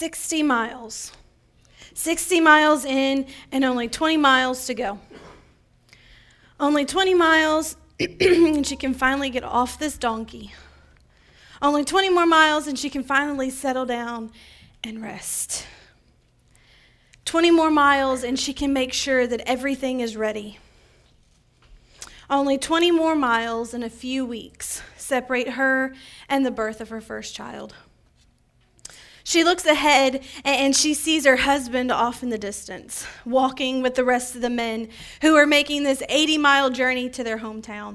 60 miles. 60 miles in and only 20 miles to go. Only 20 miles and she can finally get off this donkey. Only 20 more miles and she can finally settle down and rest. 20 more miles and she can make sure that everything is ready. Only 20 more miles and a few weeks separate her and the birth of her first child. She looks ahead and she sees her husband off in the distance, walking with the rest of the men who are making this 80-mile journey to their hometown.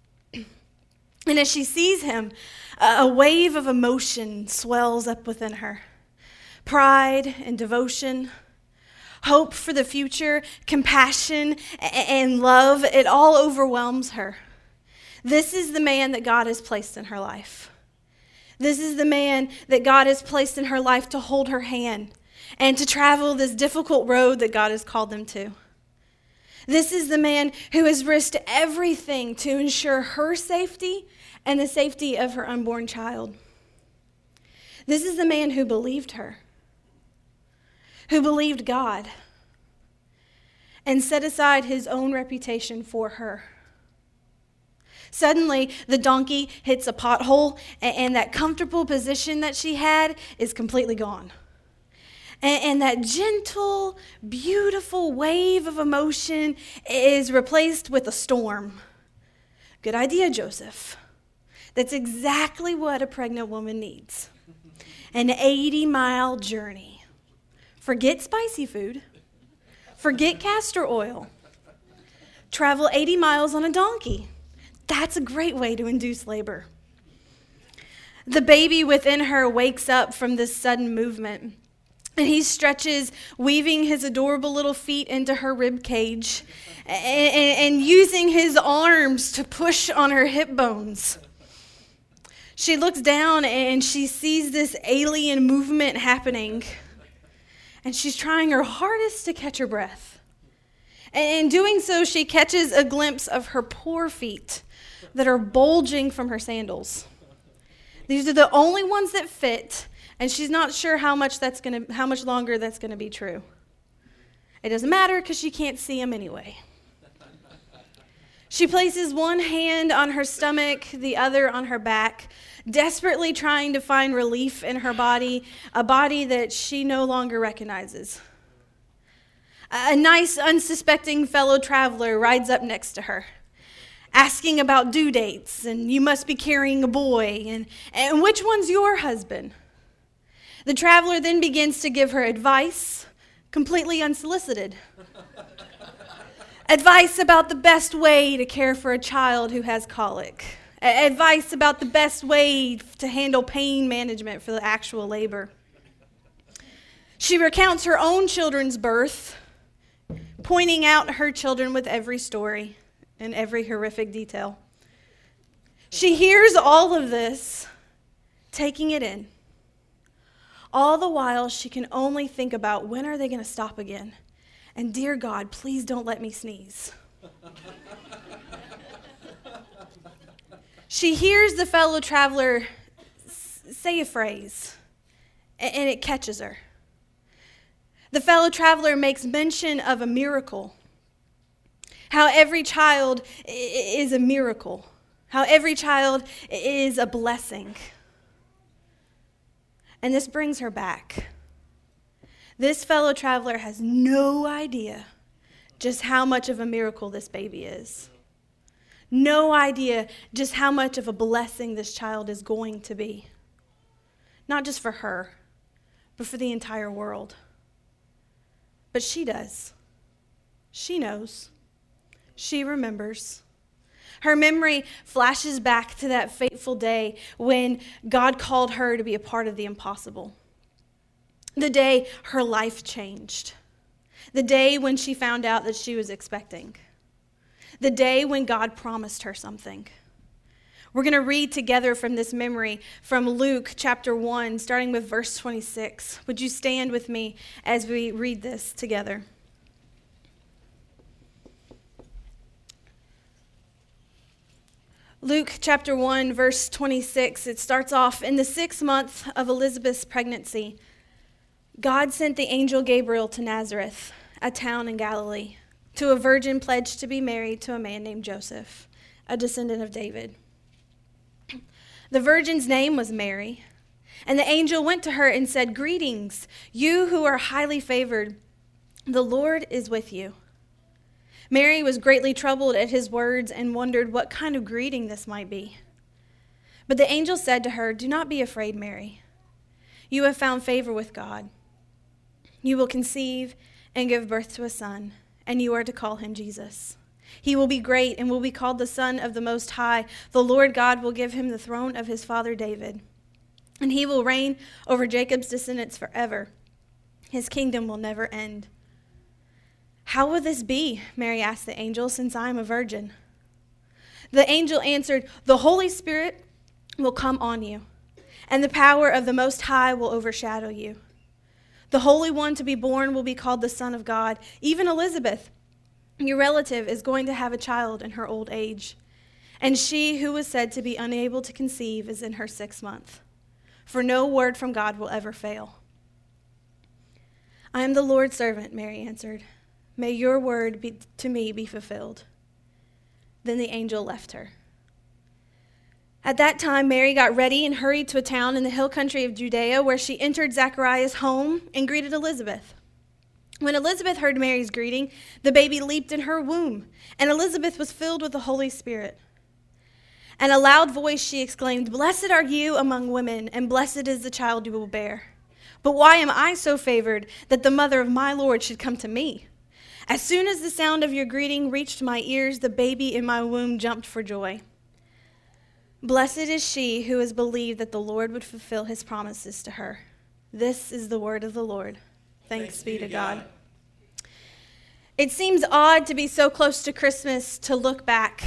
And as she sees him, a wave of emotion swells up within her. Pride and devotion, hope for the future, compassion and love, it all overwhelms her. This is the man that God has placed in her life. This is the man that God has placed in her life to hold her hand and to travel this difficult road that God has called them to. This is the man who has risked everything to ensure her safety and the safety of her unborn child. This is the man who believed her, who believed God, and set aside his own reputation for her. Suddenly, the donkey hits a pothole, and that comfortable position that she had is completely gone. And that gentle, beautiful wave of emotion is replaced with a storm. Good idea, Joseph. That's exactly what a pregnant woman needs. An 80-mile journey. Forget spicy food. Forget castor oil. Travel 80 miles on a donkey. That's a great way to induce labor. The baby within her wakes up from this sudden movement, and he stretches, weaving his adorable little feet into her rib cage and using his arms to push on her hip bones. She looks down and she sees this alien movement happening, and she's trying her hardest to catch her breath. And in doing so, she catches a glimpse of her poor feet that are bulging from her sandals. These are the only ones that fit, and she's not sure how much longer that's gonna be true. It doesn't matter because she can't see them anyway. She places one hand on her stomach, the other on her back, desperately trying to find relief in her body, a body that she no longer recognizes. A nice, unsuspecting fellow traveler rides up next to her, asking about due dates, and you must be carrying a boy, and which one's your husband? The traveler then begins to give her advice, completely unsolicited. Advice about the best way to care for a child who has colic. Advice about the best way to handle pain management for the actual labor. She recounts her own children's birth, pointing out her children with every story and every horrific detail. She hears all of this, taking it in. All the while, she can only think about when are they going to stop again? And dear God, please don't let me sneeze. She hears the fellow traveler say a phrase, and it catches her. The fellow traveler makes mention of a miracle. How every child is a miracle. How every child is a blessing. And this brings her back. This fellow traveler has no idea just how much of a miracle this baby is. No idea just how much of a blessing this child is going to be. Not just for her, but for the entire world. But she does. She knows. She remembers. Her memory flashes back to that fateful day when God called her to be a part of the impossible. The day her life changed. The day when she found out that she was expecting. The day when God promised her something. We're going to read together from this memory from Luke chapter 1, starting with verse 26. Would you stand with me as we read this together? Luke chapter 1, verse 26, it starts off, in the 6th month of Elizabeth's pregnancy, God sent the angel Gabriel to Nazareth, a town in Galilee, to a virgin pledged to be married to a man named Joseph, a descendant of David. The virgin's name was Mary, and the angel went to her and said, "Greetings, you who are highly favored. The Lord is with you." Mary was greatly troubled at his words and wondered what kind of greeting this might be. But the angel said to her, "Do not be afraid, Mary. You have found favor with God. You will conceive and give birth to a son, and you are to call him Jesus. He will be great and will be called the Son of the Most High. The Lord God will give him the throne of his father David, and he will reign over Jacob's descendants forever. His kingdom will never end." "How will this be?" Mary asked the angel, "since I am a virgin?" The angel answered, "The Holy Spirit will come on you, and the power of the Most High will overshadow you. The Holy One to be born will be called the Son of God. Even Elizabeth, your relative, is going to have a child in her old age, and she who was said to be unable to conceive is in her 6th month. For no word from God will ever fail." "I am the Lord's servant," Mary answered. "May your word to me be fulfilled." Then the angel left her. At that time, Mary got ready and hurried to a town in the hill country of Judea, where she entered Zechariah's home and greeted Elizabeth. When Elizabeth heard Mary's greeting, the baby leaped in her womb, and Elizabeth was filled with the Holy Spirit. In a loud voice she exclaimed, "Blessed are you among women, and blessed is the child you will bear. But why am I so favored that the mother of my Lord should come to me? As soon as the sound of your greeting reached my ears, the baby in my womb jumped for joy. Blessed is she who has believed that the Lord would fulfill his promises to her." This is the word of the Lord. Thanks be to God. It seems odd to be so close to Christmas to look back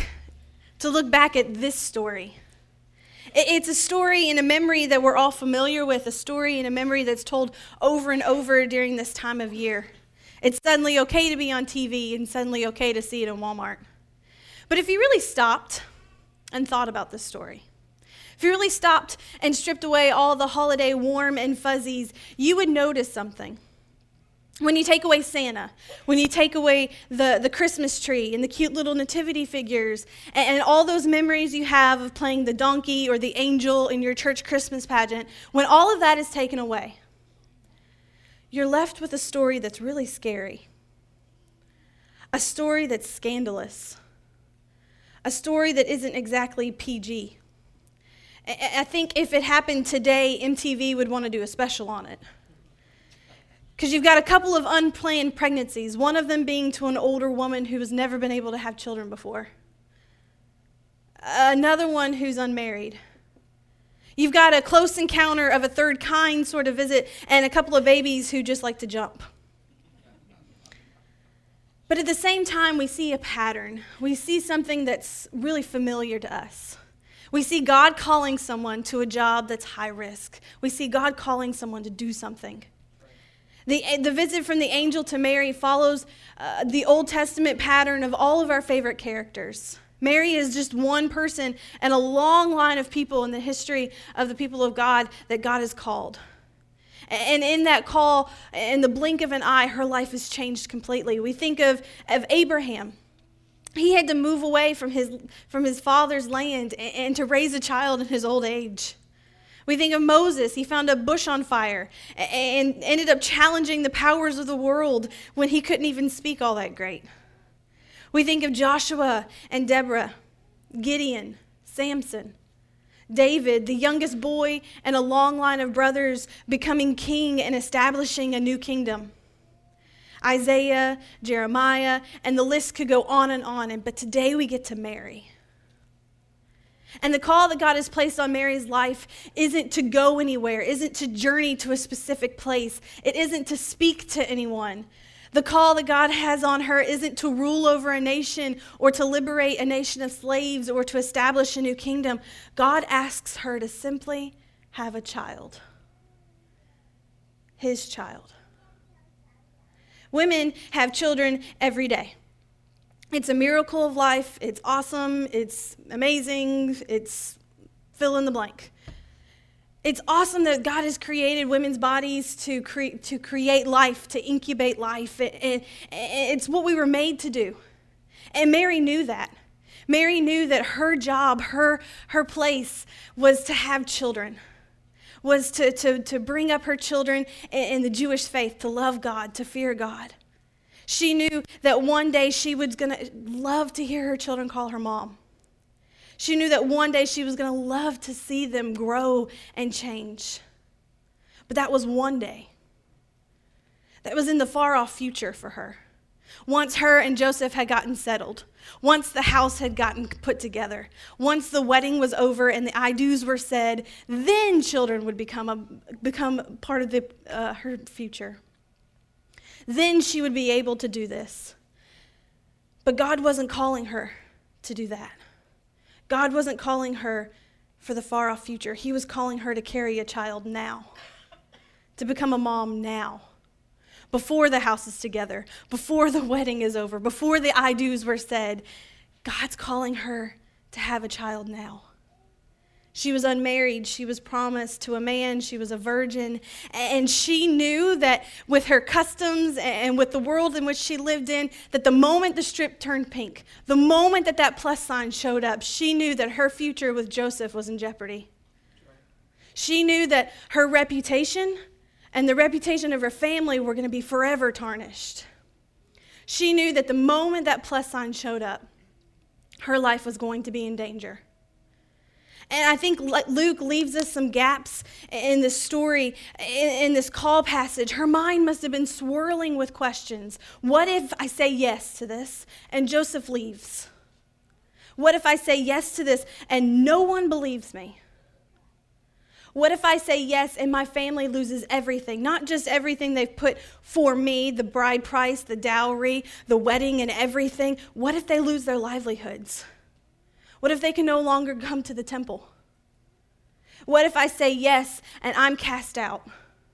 at this story. It's a story and a memory that we're all familiar with, a story and a memory that's told over and over during this time of year. It's suddenly okay to be on TV and suddenly okay to see it in Walmart. But if you really stopped and thought about this story, if you really stopped and stripped away all the holiday warm and fuzzies, you would notice something. When you take away Santa, when you take away the Christmas tree and the cute little nativity figures and all those memories you have of playing the donkey or the angel in your church Christmas pageant, when all of that is taken away, you're left with a story that's really scary, a story that's scandalous, a story that isn't exactly PG. I think if it happened today, MTV would want to do a special on it. Because you've got a couple of unplanned pregnancies, one of them being to an older woman who has never been able to have children before. Another one who's unmarried. You've got a close encounter of a third kind sort of visit and a couple of babies who just like to jump. But at the same time, we see a pattern. We see something that's really familiar to us. We see God calling someone to a job that's high risk. We see God calling someone to do something. The visit from the angel to Mary follows the Old Testament pattern of all of our favorite characters. Mary is just one person and a long line of people in the history of the people of God that God has called. And in that call, in the blink of an eye, her life has changed completely. We think of Abraham. He had to move away from his father's land and to raise a child in his old age. We think of Moses. He found a bush on fire and ended up challenging the powers of the world when he couldn't even speak all that great. We think of Joshua and Deborah, Gideon, Samson, David, the youngest boy and a long line of brothers becoming king and establishing a new kingdom. Isaiah, Jeremiah, and the list could go on and on. But today we get to Mary. And the call that God has placed on Mary's life isn't to go anywhere, isn't to journey to a specific place. It isn't to speak to anyone. The call that God has on her isn't to rule over a nation or to liberate a nation of slaves or to establish a new kingdom. God asks her to simply have a child. His child. Women have children every day. It's a miracle of life. It's awesome. It's amazing. It's fill in the blank. It's awesome that God has created women's bodies to create life, to incubate life. It's what we were made to do. And Mary knew that. Mary knew that her job, her place was to have children, was to bring up her children in the Jewish faith, to love God, to fear God. She knew that one day she was going to love to hear her children call her mom. She knew that one day she was going to love to see them grow and change. But that was one day. That was in the far-off future for her. Once her and Joseph had gotten settled, once the house had gotten put together, once the wedding was over and the I do's were said, then children would become part of her future. Then she would be able to do this. But God wasn't calling her to do that. God wasn't calling her for the far-off future. He was calling her to carry a child now, to become a mom now, before the house is together, before the wedding is over, before the I do's were said. God's calling her to have a child now. She was unmarried. She was promised to a man. She was a virgin. And she knew that with her customs and with the world in which she lived in, that the moment the strip turned pink, the moment that plus sign showed up, she knew that her future with Joseph was in jeopardy. She knew that her reputation and the reputation of her family were going to be forever tarnished. She knew that the moment that plus sign showed up, her life was going to be in danger. And I think Luke leaves us some gaps in this story, in this call passage. Her mind must have been swirling with questions. What if I say yes to this and Joseph leaves? What if I say yes to this and no one believes me? What if I say yes and my family loses everything? Not just everything they've put for me, the bride price, the dowry, the wedding, and everything. What if they lose their livelihoods? What if they can no longer come to the temple? What if I say yes and I'm cast out?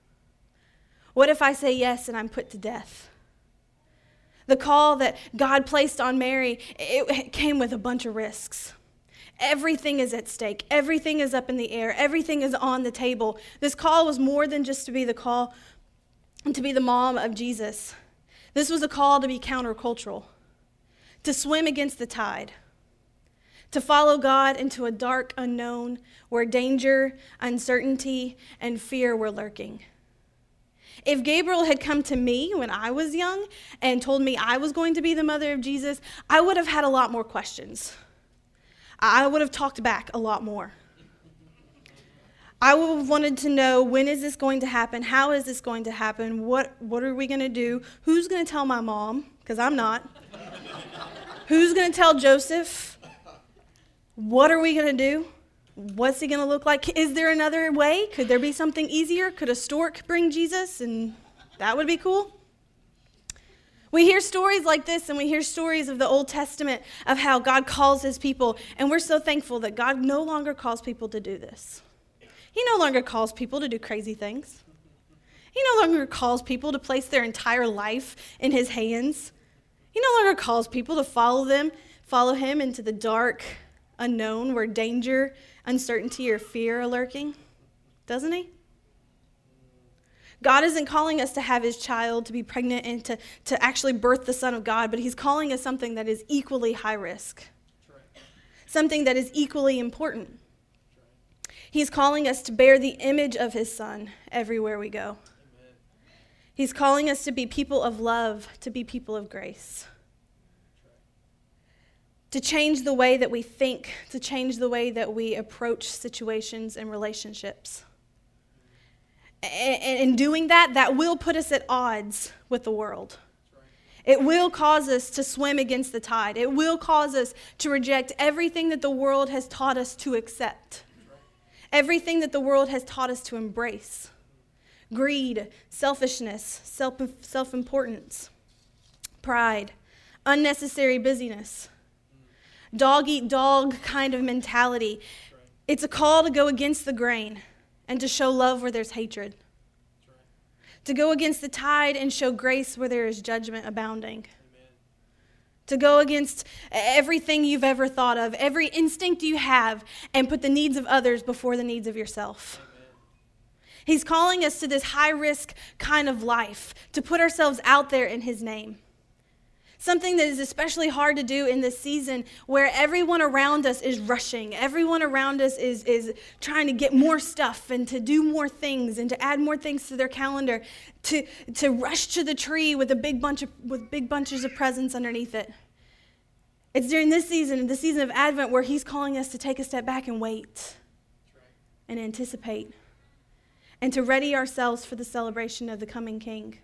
What if I say yes and I'm put to death? The call that God placed on Mary, it came with a bunch of risks. Everything is at stake. Everything is up in the air. Everything is on the table. This call was more than just to be the call to be the mom of Jesus. This was a call to be countercultural, to swim against the tide, to follow God into a dark unknown where danger, uncertainty, and fear were lurking. If Gabriel had come to me when I was young and told me I was going to be the mother of Jesus, I would have had a lot more questions. I would have talked back a lot more. I would have wanted to know, when is this going to happen? How is this going to happen? What are we going to do? Who's going to tell my mom? Because I'm not. Who's going to tell Joseph? What are we going to do? What's he going to look like? Is there another way? Could there be something easier? Could a stork bring Jesus? And that would be cool. We hear stories like this, and we hear stories of the Old Testament of how God calls his people, and we're so thankful that God no longer calls people to do this. He no longer calls people to do crazy things. He no longer calls people to place their entire life in his hands. He no longer calls people to follow him into the dark unknown where danger, uncertainty, or fear are lurking, doesn't he? God isn't calling us to have his child, to be pregnant, and to actually birth the Son of God, but he's calling us something that is equally high risk, something that is equally important. He's calling us to bear the image of his Son everywhere we go. He's calling us to be people of love, to be people of grace, to change the way that we think, to change the way that we approach situations and relationships. And in doing that, that will put us at odds with the world. It will cause us to swim against the tide. It will cause us to reject everything that the world has taught us to accept, everything that the world has taught us to embrace. Greed, selfishness, self-importance, pride, unnecessary busyness, dog-eat-dog kind of mentality. It's a call to go against the grain and to show love where there's hatred. To go against the tide and show grace where there is judgment abounding. To go against everything you've ever thought of, every instinct you have, and put the needs of others before the needs of yourself. He's calling us to this high-risk kind of life, to put ourselves out there in his name. Something that is especially hard to do in this season where everyone around us is rushing. Everyone around us is trying to get more stuff and to do more things and to add more things to their calendar, to rush to the tree with big bunches of presents underneath it. It's during this season, the season of Advent, where he's calling us to take a step back and wait and anticipate and to ready ourselves for the celebration of the coming King.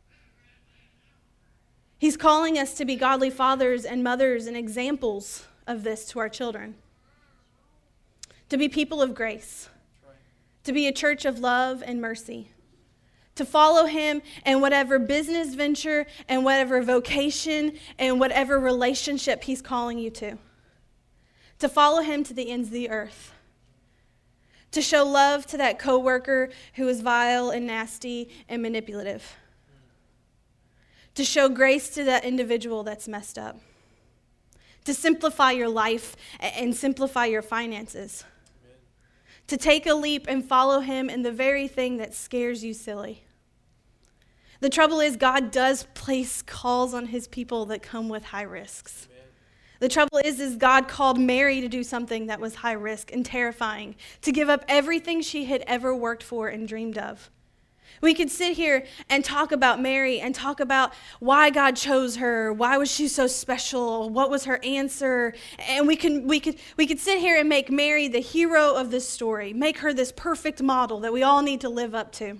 He's calling us to be godly fathers and mothers and examples of this to our children. To be people of grace. To be a church of love and mercy. To follow him in whatever business venture and whatever vocation and whatever relationship he's calling you to. To follow him to the ends of the earth. To show love to that coworker who is vile and nasty and manipulative. To show grace to that individual that's messed up. To simplify your life and simplify your finances. Amen. To take a leap and follow him in the very thing that scares you silly. The trouble is, God does place calls on his people that come with high risks. Amen. The trouble is God called Mary to do something that was high risk and terrifying, to give up everything she had ever worked for and dreamed of. We could sit here and talk about Mary and talk about why God chose her, why was she so special, what was her answer, and we could sit here and make Mary the hero of this story, make her this perfect model that we all need to live up to.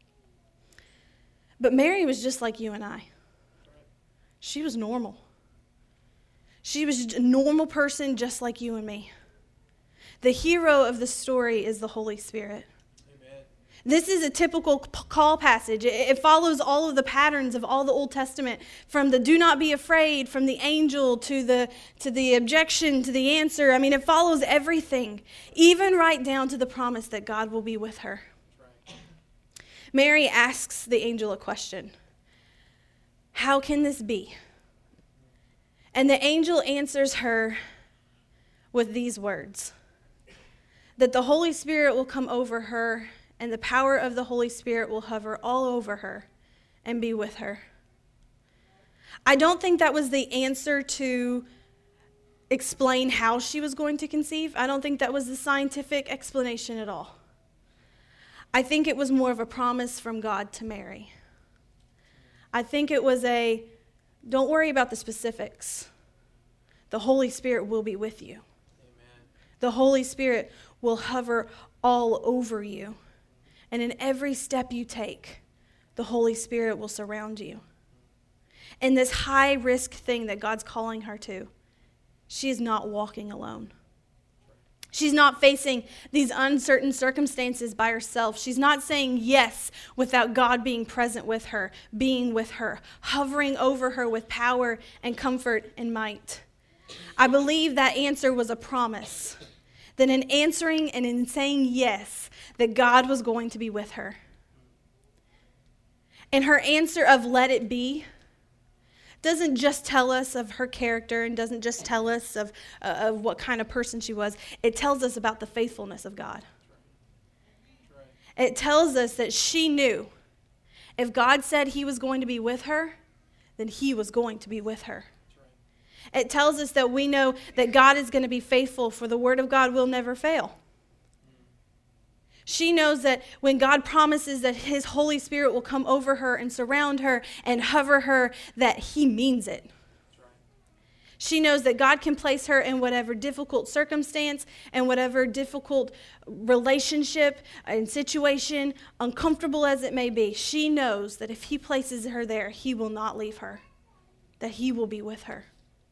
But Mary was just like you and I. She was normal. She was a normal person just like you and me. The hero of the story is the Holy Spirit. This is a typical call passage. It follows all of the patterns of all the Old Testament, from the do not be afraid, from the angel to the objection to the answer. I mean, it follows everything, even right down to the promise that God will be with her. Mary asks the angel a question. How can this be? And the angel answers her with these words, that the Holy Spirit will come over her, and the power of the Holy Spirit will hover all over her and be with her. I don't think that was the answer to explain how she was going to conceive. I don't think that was the scientific explanation at all. I think it was more of a promise from God to Mary. I think it was don't worry about the specifics. The Holy Spirit will be with you. Amen. The Holy Spirit will hover all over you. And in every step you take, the Holy Spirit will surround you. In this high-risk thing that God's calling her to, she is not walking alone. She's not facing these uncertain circumstances by herself. She's not saying yes without God being present with her, being with her, hovering over her with power and comfort and might. I believe that answer was a promise, that in answering and in saying yes, that God was going to be with her. And her answer of let it be doesn't just tell us of her character and doesn't just tell us of what kind of person she was. It tells us about the faithfulness of God. It tells us that she knew if God said he was going to be with her, then he was going to be with her. It tells us that we know that God is going to be faithful, for the word of God will never fail. She knows that when God promises that his Holy Spirit will come over her and surround her and hover her, that he means it. She knows that God can place her in whatever difficult circumstance and whatever difficult relationship and situation, uncomfortable as it may be. She knows that if he places her there, he will not leave her, that he will be with her.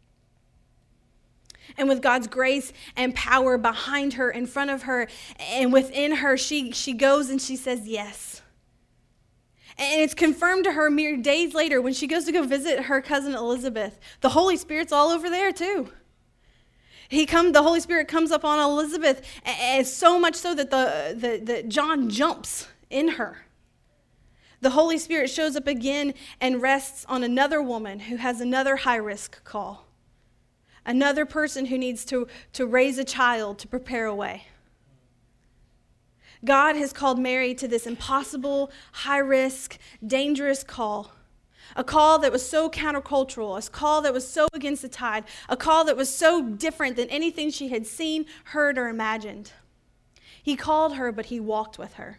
And with God's grace and power behind her, in front of her, and within her, she goes and she says yes. And it's confirmed to her mere days later when she goes to go visit her cousin Elizabeth. The Holy Spirit's all over there too. The Holy Spirit comes up on Elizabeth, and so much so that John jumps in her. The Holy Spirit shows up again and rests on another woman who has another high-risk call. Another person who needs to raise a child to prepare a way. God has called Mary to this impossible, high-risk, dangerous call. A call that was so countercultural, a call that was so against the tide, a call that was so different than anything she had seen, heard, or imagined. He called her, but he walked with her.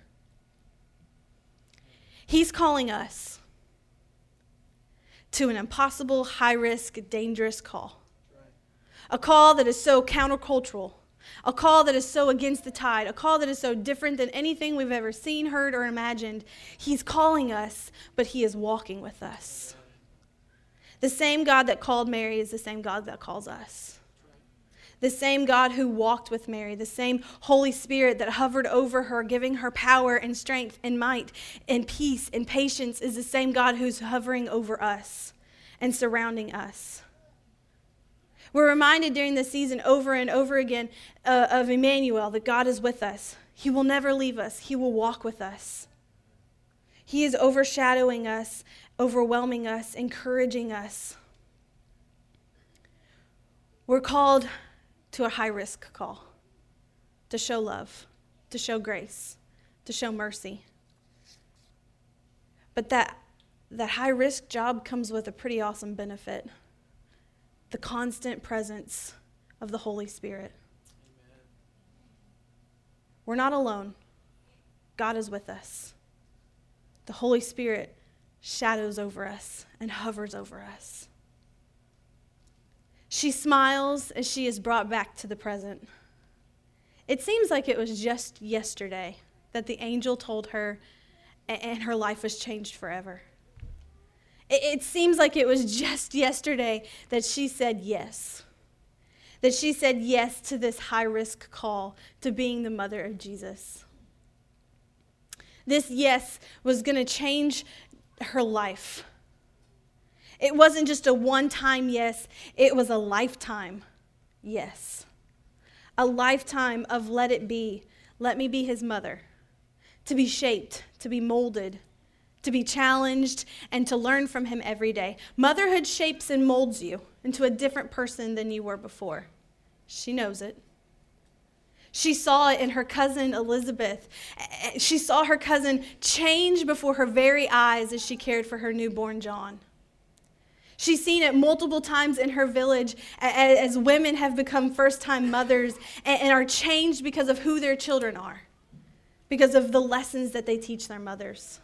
He's calling us to an impossible, high-risk, dangerous call. A call that is so countercultural, a call that is so against the tide, a call that is so different than anything we've ever seen, heard, or imagined. He's calling us, but he is walking with us. The same God that called Mary is the same God that calls us. The same God who walked with Mary, the same Holy Spirit that hovered over her, giving her power and strength and might and peace and patience, is the same God who's hovering over us and surrounding us. We're reminded during this season over and over again of Emmanuel, that God is with us. He will never leave us. He will walk with us. He is overshadowing us, overwhelming us, encouraging us. We're called to a high-risk call, to show love, to show grace, to show mercy. But that high-risk job comes with a pretty awesome benefit: the constant presence of the Holy Spirit. Amen. We're not alone. God is with us. The Holy Spirit shadows over us and hovers over us. She smiles as she is brought back to the present. It seems like it was just yesterday that the angel told her, and her life was changed forever. It seems like it was just yesterday that she said yes. That she said yes to this high-risk call to being the mother of Jesus. This yes was going to change her life. It wasn't just a one-time yes, it was a lifetime yes. A lifetime of let it be. Let me be his mother. To be shaped, to be molded, to be challenged, and to learn from him every day. Motherhood shapes and molds you into a different person than you were before. She knows it. She saw it in her cousin Elizabeth. She saw her cousin change before her very eyes as she cared for her newborn John. She's seen it multiple times in her village as women have become first-time mothers and are changed because of who their children are, because of the lessons that they teach their mothers.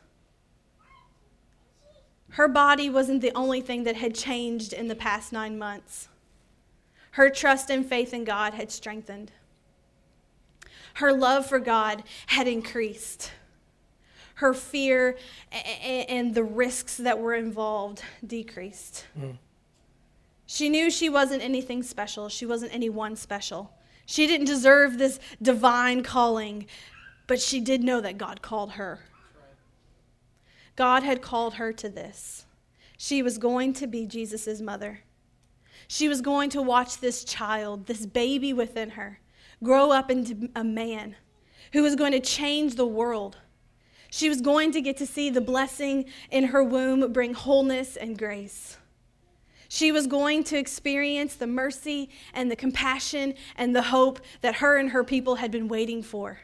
Her body wasn't the only thing that had changed in the past 9 months. Her trust and faith in God had strengthened. Her love for God had increased. Her fear and the risks that were involved decreased. She knew she wasn't anything special. She wasn't anyone special. She didn't deserve this divine calling, but she did know that God called her. God had called her to this. She was going to be Jesus' mother. She was going to watch this child, this baby within her, grow up into a man who was going to change the world. She was going to get to see the blessing in her womb bring wholeness and grace. She was going to experience the mercy and the compassion and the hope that her and her people had been waiting for.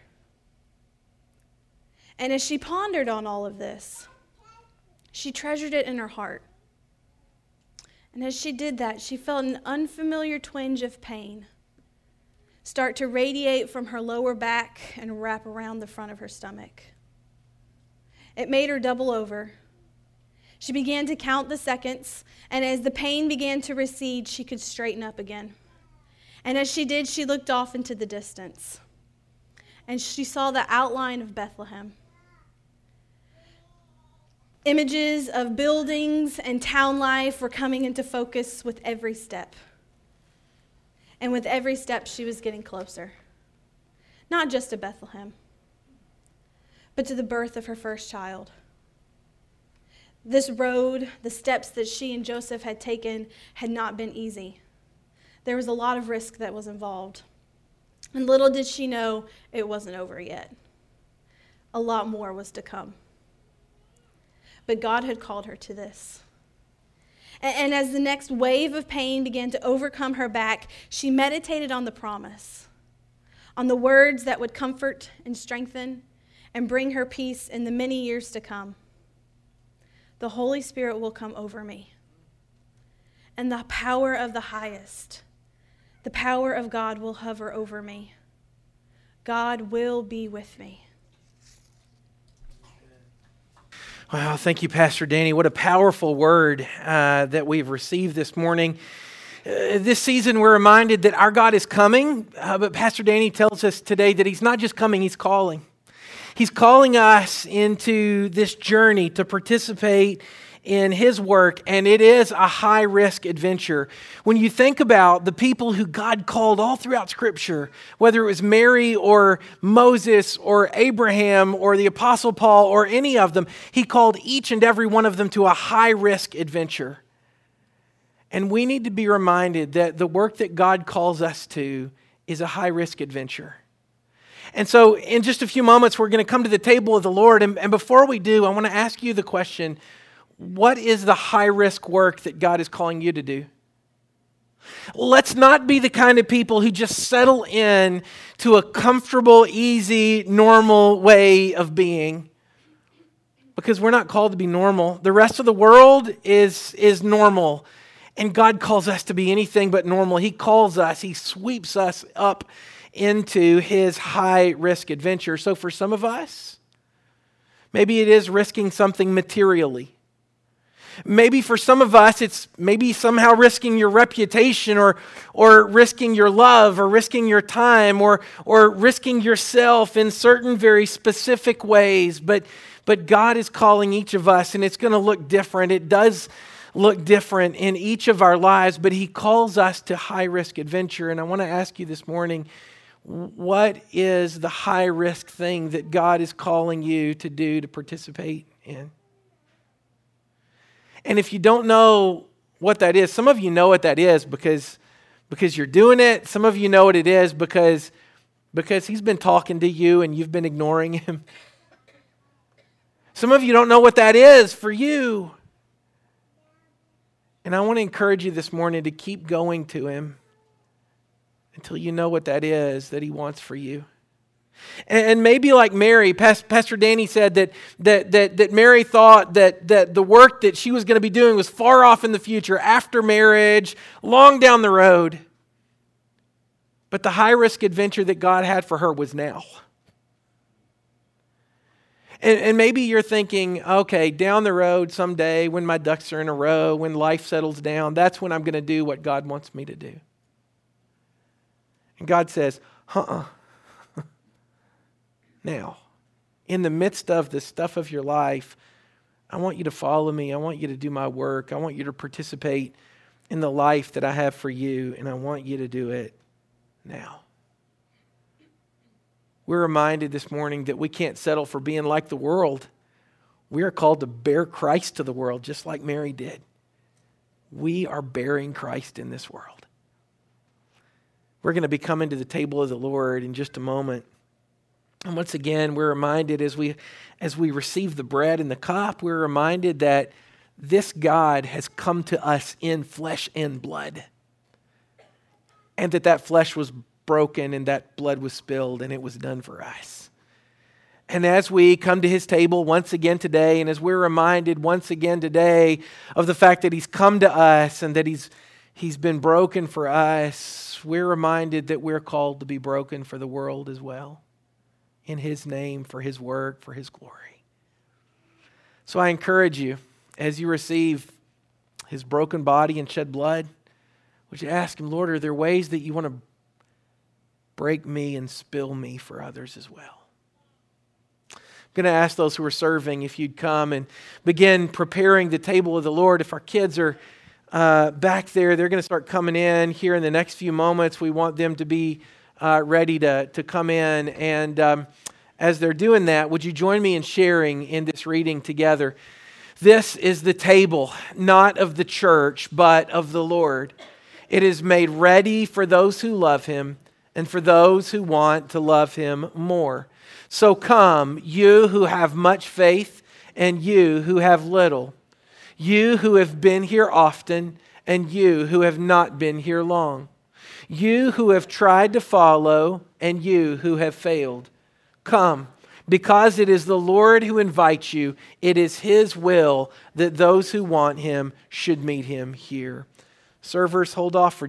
And as she pondered on all of this, she treasured it in her heart. And as she did that, she felt an unfamiliar twinge of pain start to radiate from her lower back and wrap around the front of her stomach. It made her double over. She began to count the seconds, and as the pain began to recede, she could straighten up again. And as she did, she looked off into the distance, and she saw the outline of Bethlehem. Images of buildings and town life were coming into focus with every step. And with every step, she was getting closer. Not just to Bethlehem, but to the birth of her first child. This road, the steps that she and Joseph had taken, had not been easy. There was a lot of risk that was involved. And little did she know it wasn't over yet. A lot more was to come. But God had called her to this. And as the next wave of pain began to overcome her back, she meditated on the promise, on the words that would comfort and strengthen and bring her peace in the many years to come. The Holy Spirit will come over me. And the power of the highest, the power of God will hover over me. God will be with me. Wow, thank you, Pastor Danny. What a powerful word that we've received this morning. This season, we're reminded that our God is coming, but Pastor Danny tells us today that He's not just coming, He's calling. He's calling us into this journey to participate in His work, and it is a high-risk adventure. When you think about the people who God called all throughout Scripture, whether it was Mary or Moses or Abraham or the Apostle Paul or any of them, He called each and every one of them to a high-risk adventure. And we need to be reminded that the work that God calls us to is a high-risk adventure. And so in just a few moments, we're going to come to the table of the Lord. And before we do, I want to ask you the question, what is the high-risk work that God is calling you to do? Let's not be the kind of people who just settle in to a comfortable, easy, normal way of being, because we're not called to be normal. The rest of the world is normal. And God calls us to be anything but normal. He calls us, He sweeps us up into His high-risk adventure. So for some of us, maybe it is risking something materially. Maybe for some of us, it's maybe somehow risking your reputation or risking your love or risking your time or risking yourself in certain very specific ways. But God is calling each of us, and it's going to look different. It does look different in each of our lives, but He calls us to high-risk adventure. And I want to ask you this morning, what is the high-risk thing that God is calling you to do, to participate in? And if you don't know what that is, some of you know what that is because you're doing it. Some of you know what it is because He's been talking to you and you've been ignoring Him. Some of you don't know what that is for you. And I want to encourage you this morning to keep going to Him until you know what that is that He wants for you. And maybe like Mary, Pastor Danny said that Mary thought that the work that she was going to be doing was far off in the future, after marriage, long down the road. But the high-risk adventure that God had for her was now. And maybe you're thinking, okay, down the road someday when my ducks are in a row, when life settles down, that's when I'm going to do what God wants me to do. And God says, now, in the midst of the stuff of your life, I want you to follow me. I want you to do my work. I want you to participate in the life that I have for you, and I want you to do it now. We're reminded this morning that we can't settle for being like the world. We are called to bear Christ to the world, just like Mary did. We are bearing Christ in this world. We're going to be coming to the table of the Lord in just a moment. And once again, we're reminded as we receive the bread and the cup, we're reminded that this God has come to us in flesh and blood. And that flesh was broken and that blood was spilled and it was done for us. And as we come to His table once again today, and as we're reminded once again today of the fact that He's come to us and that He's been broken for us, we're reminded that we're called to be broken for the world as well. In His name, for His work, for His glory. So I encourage you, as you receive His broken body and shed blood, would you ask Him, Lord, are there ways that you want to break me and spill me for others as well? I'm going to ask those who are serving if you'd come and begin preparing the table of the Lord. If our kids are back there, they're going to start coming in here in the next few moments. We want them to be ready to come in. And as they're doing that, would you join me in sharing in this reading together? This is the table, not of the church, but of the Lord. It is made ready for those who love Him and for those who want to love Him more. So come, you who have much faith and you who have little, you who have been here often and you who have not been here long, you who have tried to follow and you who have failed. Come, Because it is the Lord who invites you, it is His will that those who want Him should meet Him here. Servers, hold off for